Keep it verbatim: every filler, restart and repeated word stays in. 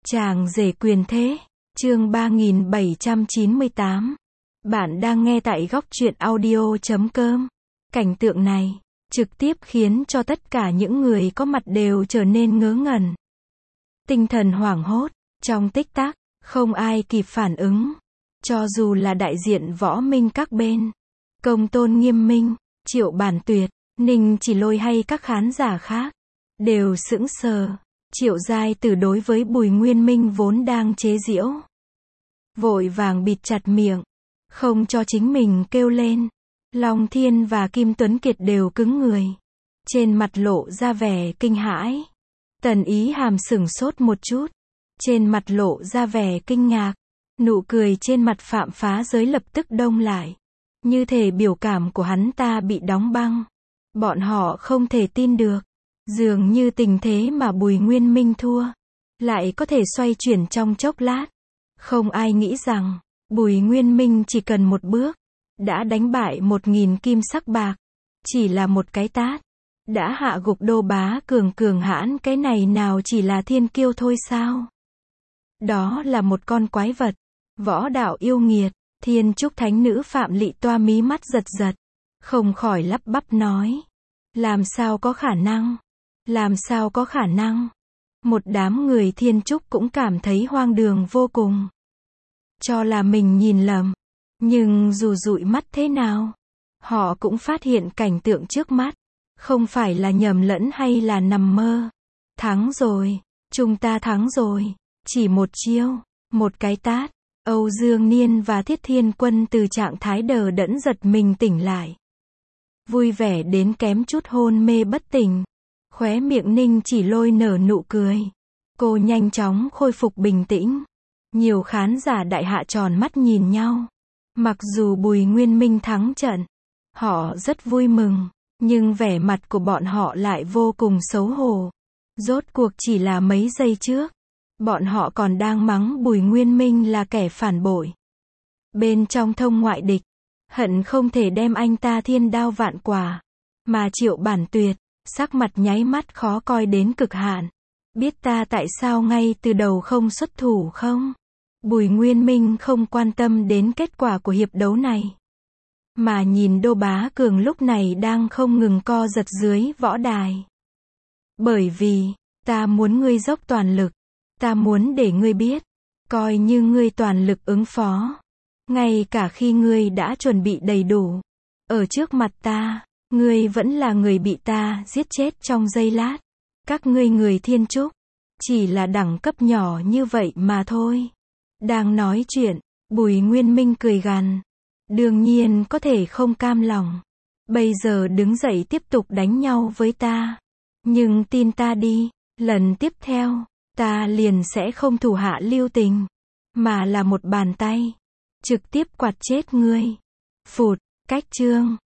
Chàng rể quyền thế, chương ba nghìn bảy trăm chín mươi tám. Bạn đang nghe tại góc truyện audio chấm com. Cảnh tượng này, trực tiếp khiến cho tất cả những người có mặt đều trở nên ngớ ngẩn. Tinh thần hoảng hốt, trong tích tắc, không ai kịp phản ứng. Cho dù là đại diện võ minh các bên, Công Tôn Nghiêm Minh, Triệu Bản Tuyệt, Ninh Chỉ Lôi hay các khán giả khác, đều sững sờ. Triệu Giai Tử đối với Bùi Nguyên Minh vốn đang chế giễu, vội vàng bịt chặt miệng, không cho chính mình kêu lên. Long Thiên và Kim Tuấn Kiệt đều cứng người, trên mặt lộ ra vẻ kinh hãi. Tần Ý Hàm sửng sốt một chút, trên mặt lộ ra vẻ kinh ngạc, nụ cười trên mặt Phạm Phá Giới lập tức đông lại, như thể biểu cảm của hắn ta bị đóng băng. Bọn họ không thể tin được, dường như tình thế mà Bùi Nguyên Minh thua, lại có thể xoay chuyển trong chốc lát. Không ai nghĩ rằng, Bùi Nguyên Minh chỉ cần một bước, đã đánh bại một nghìn kim sắc bạc. Chỉ là một cái tát, đã hạ gục Đô Bá Cường cường hãn, cái này nào chỉ là thiên kiêu thôi sao? Đó là một con quái vật, võ đạo yêu nghiệt. Thiên Trúc Thánh Nữ Phạm Lị Toa mí mắt giật giật, không khỏi lắp bắp nói. Làm sao có khả năng? Làm sao có khả năng? Một đám người Thiên Trúc cũng cảm thấy hoang đường vô cùng. Cho là mình nhìn lầm. Nhưng dù dụi mắt thế nào, họ cũng phát hiện cảnh tượng trước mắt. Không phải là nhầm lẫn hay là nằm mơ. Thắng rồi. Chúng ta thắng rồi. Chỉ một chiêu, một cái tát. Âu Dương Niên và Thiết Thiên Quân từ trạng thái đờ đẫn giật mình tỉnh lại. Vui vẻ đến kém chút hôn mê bất tỉnh. Khóe miệng Ninh Chỉ Lôi nở nụ cười. Cô nhanh chóng khôi phục bình tĩnh. Nhiều khán giả đại hạ tròn mắt nhìn nhau. Mặc dù Bùi Nguyên Minh thắng trận, họ rất vui mừng, nhưng vẻ mặt của bọn họ lại vô cùng xấu hổ. Rốt cuộc chỉ là mấy giây trước, bọn họ còn đang mắng Bùi Nguyên Minh là kẻ phản bội. Bên trong thông ngoại địch, hận không thể đem anh ta thiên đao vạn quả. Mà Triệu Bản Tuyệt, sắc mặt nháy mắt khó coi đến cực hạn. Biết ta tại sao ngay từ đầu không xuất thủ không? Bùi Nguyên Minh không quan tâm đến kết quả của hiệp đấu này, mà nhìn Đô Bá Cường lúc này đang không ngừng co giật dưới võ đài. Bởi vì, ta muốn ngươi dốc toàn lực. Ta muốn để ngươi biết, coi như ngươi toàn lực ứng phó. Ngay cả khi ngươi đã chuẩn bị đầy đủ, ở trước mặt ta, ngươi vẫn là người bị ta giết chết trong giây lát. Các ngươi người Thiên Trúc, chỉ là đẳng cấp nhỏ như vậy mà thôi. Đang nói chuyện, Bùi Nguyên Minh cười gằn. Đương nhiên có thể không cam lòng. Bây giờ đứng dậy tiếp tục đánh nhau với ta. Nhưng tin ta đi, lần tiếp theo, ta liền sẽ không thủ hạ lưu tình, mà là một bàn tay trực tiếp quạt chết ngươi. Phụt, cách chương.